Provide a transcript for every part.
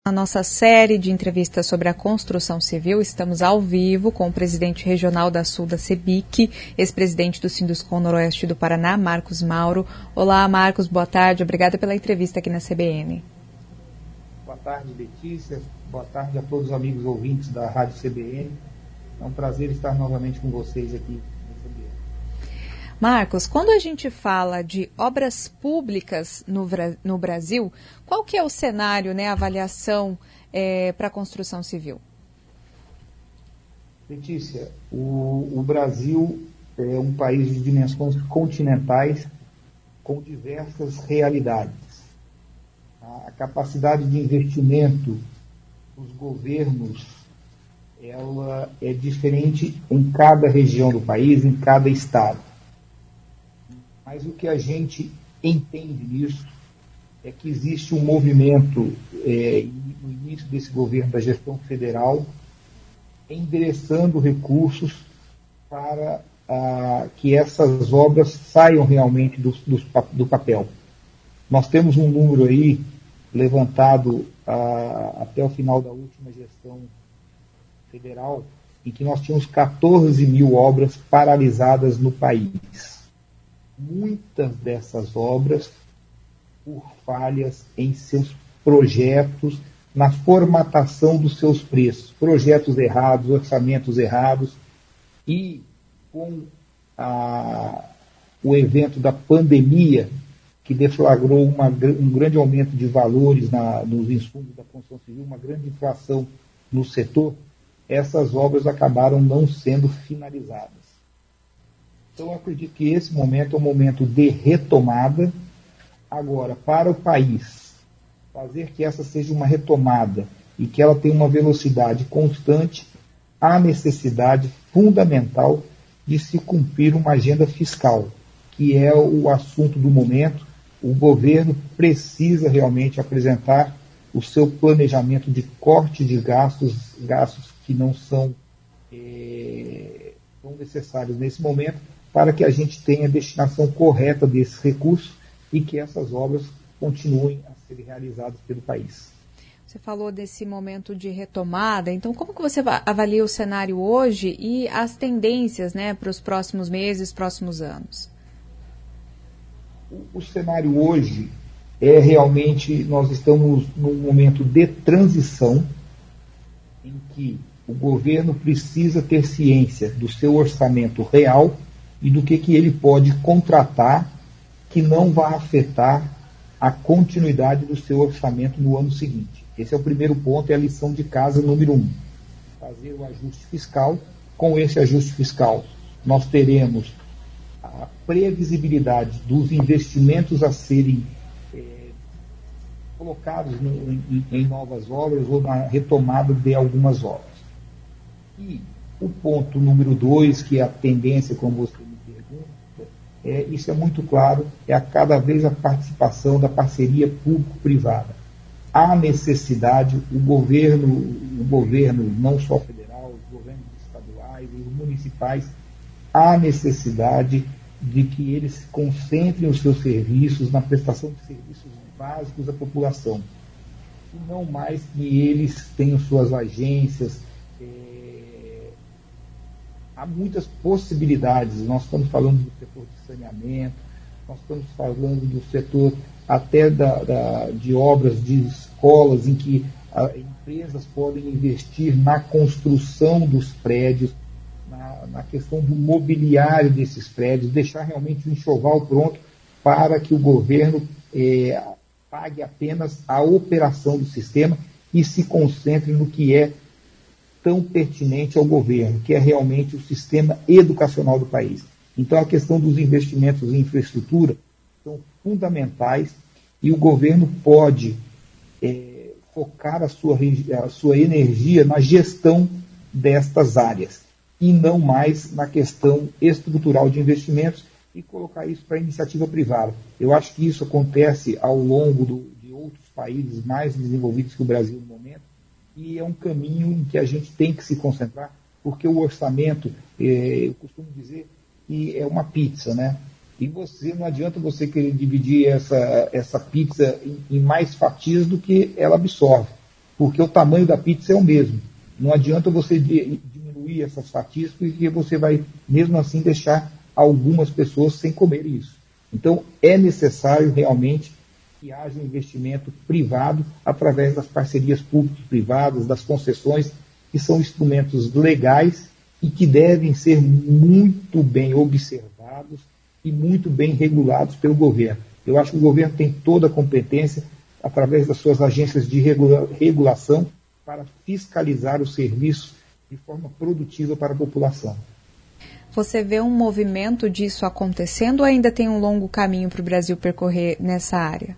Na nossa série de entrevistas sobre a construção civil, estamos ao vivo com o presidente regional da Sul da CEBIC, ex-presidente do Sinduscon Noroeste do Paraná, Marcos Mauro. Olá, Marcos, boa tarde. Obrigada pela entrevista aqui na CBN. Boa tarde, Letícia. Boa tarde a todos os amigos ouvintes da Rádio CBN. É um prazer estar novamente com vocês aqui. Marcos, quando a gente fala de obras públicas no Brasil, qual que é o cenário, a avaliação para a construção civil? Letícia, o Brasil é um país de dimensões continentais com diversas realidades. A capacidade de investimento dos governos ela é diferente em cada região do país, em cada estado. Mas o que a gente entende nisso é que existe um movimento no início desse governo da gestão federal endereçando recursos para que essas obras saiam realmente do papel. Nós temos um número aí levantado até o final da última gestão federal em que nós tínhamos 14 mil obras paralisadas no país. Muitas dessas obras por falhas em seus projetos, na formatação dos seus preços, projetos errados, orçamentos errados, e com o evento da pandemia, que deflagrou um grande aumento de valores nos insumos da construção civil, uma grande inflação no setor, essas obras acabaram não sendo finalizadas. Então, eu acredito que esse momento é um momento de retomada. Agora, para o país, fazer que essa seja uma retomada e que ela tenha uma velocidade constante, há necessidade fundamental de se cumprir uma agenda fiscal, que é o assunto do momento. O governo precisa realmente apresentar o seu planejamento de corte de gastos que não são tão necessários nesse momento, para que a gente tenha a destinação correta desses recursos e que essas obras continuem a ser realizadas pelo país. Você falou desse momento de retomada, então como que você avalia o cenário hoje e as tendências para os próximos meses, próximos anos? O cenário hoje é realmente, nós estamos num momento de transição em que o governo precisa ter ciência do seu orçamento real e do que ele pode contratar que não vai afetar a continuidade do seu orçamento no ano seguinte. Esse é o primeiro ponto, é a lição de casa número 1. Fazer o ajuste fiscal. Com esse ajuste fiscal, nós teremos a previsibilidade dos investimentos a serem colocados em novas obras ou na retomada de algumas obras. E o ponto número 2, que é a tendência, como você me pergunta, isso é muito claro, é cada vez a participação da parceria público-privada. Há necessidade, o governo não só federal, os governos estaduais, os municipais, há necessidade de que eles se concentrem os seus serviços na prestação de serviços básicos à população. E não mais que eles tenham suas agências. Há muitas possibilidades. Nós estamos falando do setor de saneamento, nós estamos falando do setor até de obras de escolas, em que empresas podem investir na construção dos prédios, na questão do mobiliário desses prédios, deixar realmente o enxoval pronto para que o governo pague apenas a operação do sistema e se concentre no que é tão pertinente ao governo, que é realmente o sistema educacional do país. Então, a questão dos investimentos em infraestrutura são fundamentais e o governo pode focar a sua energia na gestão destas áreas e não mais na questão estrutural de investimentos e colocar isso para a iniciativa privada. Eu acho que isso acontece ao longo de outros países mais desenvolvidos que o Brasil no momento, e é um caminho em que a gente tem que se concentrar, porque o orçamento, eu costumo dizer, que é uma pizza, né? E não adianta você querer dividir essa pizza em mais fatias do que ela absorve. porque o tamanho da pizza é o mesmo. Não adianta você diminuir essas fatias, porque você vai, mesmo assim, deixar algumas pessoas sem comer isso. Então, é necessário realmente que haja um investimento privado através das parcerias público-privadas, das concessões, que são instrumentos legais e que devem ser muito bem observados e muito bem regulados pelo governo. Eu acho que o governo tem toda a competência, através das suas agências de regulação, para fiscalizar os serviços de forma produtiva para a população. Você vê um movimento disso acontecendo ou ainda tem um longo caminho para o Brasil percorrer nessa área?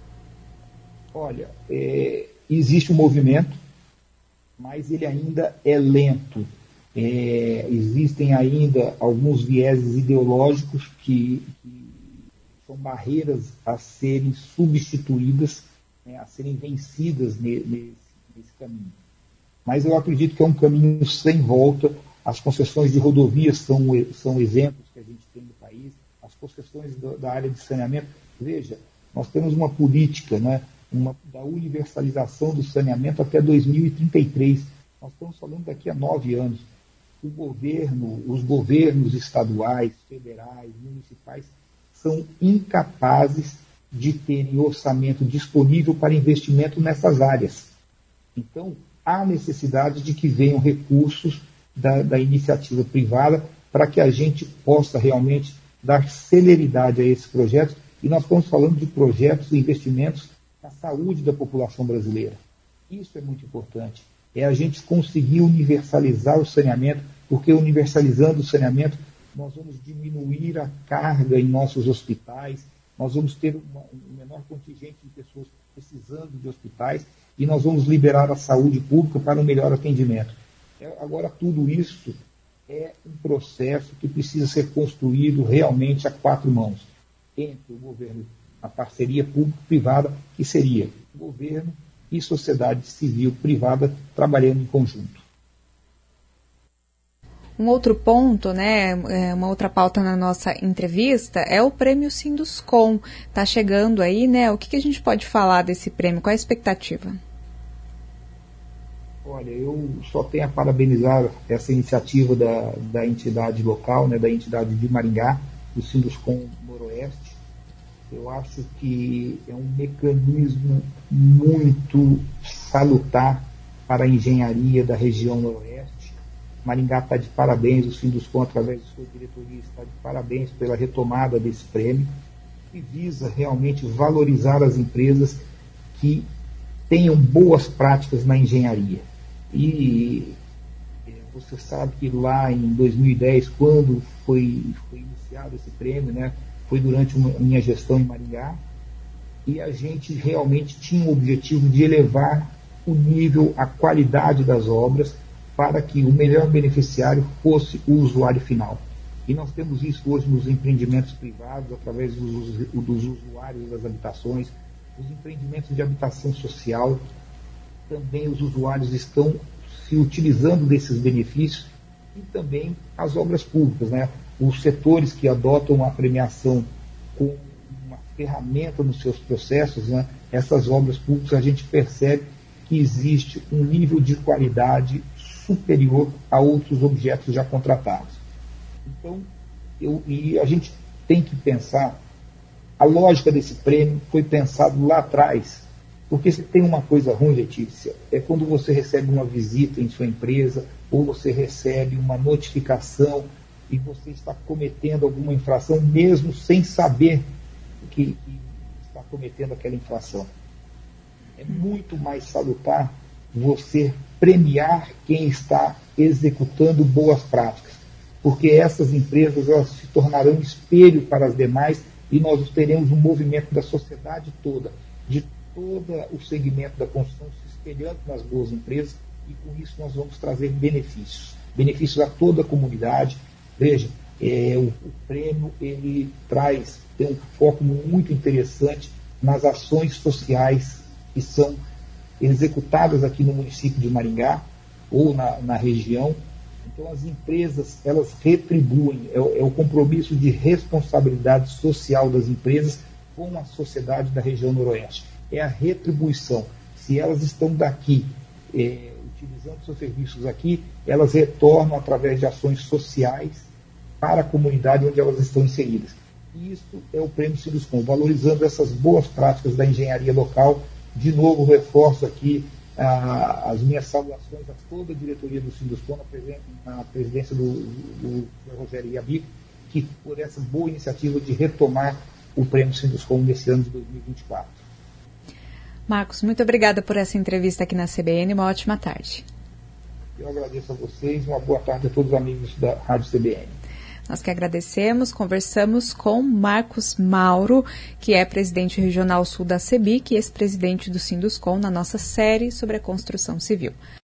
Olha, existe um movimento, mas ele ainda é lento. Existem ainda alguns vieses ideológicos que são barreiras a serem substituídas, a serem vencidas nesse caminho. Mas eu acredito que é um caminho sem volta. As concessões de rodovias são exemplos que a gente tem no país, as concessões da área de saneamento. Veja, nós temos uma política, né, da universalização do saneamento até 2033. Nós estamos falando daqui a 9 anos. Os governos estaduais, federais, municipais, são incapazes de terem orçamento disponível para investimento nessas áreas. Então, há necessidade de que venham recursos da iniciativa privada para que a gente possa realmente dar celeridade a esses projetos. E nós estamos falando de projetos e investimentos na saúde da população brasileira. Isso é muito importante. É a gente conseguir universalizar o saneamento, porque universalizando o saneamento, nós vamos diminuir a carga em nossos hospitais, nós vamos ter um menor contingente de pessoas precisando de hospitais e nós vamos liberar a saúde pública para um melhor atendimento. Agora, tudo isso é um processo que precisa ser construído realmente a 4 mãos, entre o governo, a parceria público-privada, que seria o governo e sociedade civil privada trabalhando em conjunto. Um outro ponto, né, uma outra pauta na nossa entrevista é o prêmio Sinduscom. Está chegando aí, né? O que a gente pode falar desse prêmio? Qual é a expectativa? Olha, eu só tenho a parabenizar essa iniciativa da entidade local, né, da entidade de Maringá, do Sinduscom Noroeste. Eu acho que é um mecanismo muito salutar para a engenharia da região Noroeste. Maringá está de parabéns, o Sinduscom, através de sua diretoria, está de parabéns pela retomada desse prêmio, que visa realmente valorizar as empresas que tenham boas práticas na engenharia. E você sabe que lá em 2010, quando foi iniciado esse prêmio, né, foi durante a minha gestão em Maringá, e a gente realmente tinha o objetivo de elevar o nível, a qualidade das obras, para que o melhor beneficiário fosse o usuário final. E nós temos isso hoje nos empreendimentos privados, através dos usuários das habitações, os empreendimentos de habitação social, também os usuários estão se utilizando desses benefícios, e também as obras públicas, né? Os setores que adotam a premiação com uma ferramenta nos seus processos, né? Essas obras públicas, a gente percebe que existe um nível de qualidade superior a outros objetos já contratados. Então, a gente tem que pensar, a lógica desse prêmio foi pensado lá atrás, porque se tem uma coisa ruim, Letícia, é quando você recebe uma visita em sua empresa, ou você recebe uma notificação e você está cometendo alguma infração, mesmo sem saber que está cometendo aquela infração. É muito mais salutar você premiar quem está executando boas práticas, porque essas empresas elas se tornarão espelho para as demais e nós teremos um movimento da sociedade toda, de todo o segmento da construção se espelhando nas boas empresas, e com isso nós vamos trazer benefícios a toda a comunidade. Veja, o prêmio ele tem um foco muito interessante nas ações sociais que são executadas aqui no município de Maringá ou na região. Então as empresas elas retribuem, é o compromisso de responsabilidade social das empresas com a sociedade da região Noroeste. É a retribuição. se elas estão daqui, utilizando seus serviços aqui, elas retornam através de ações sociais para a comunidade onde elas estão inseridas. E isso é o Prêmio Sinduscon, valorizando essas boas práticas da engenharia local. De novo, reforço aqui as minhas saudações a toda a diretoria do Sinduscon, na presidência do Rogério Iabico, que por essa boa iniciativa de retomar o Prêmio Sinduscon nesse ano de 2024. Marcos, muito obrigada por essa entrevista aqui na CBN, uma ótima tarde. Eu agradeço a vocês, uma boa tarde a todos os amigos da Rádio CBN. Nós que agradecemos, conversamos com Marcos Mauro, que é presidente regional sul da CEBIC e ex-presidente do Sinduscon, na nossa série sobre a construção civil.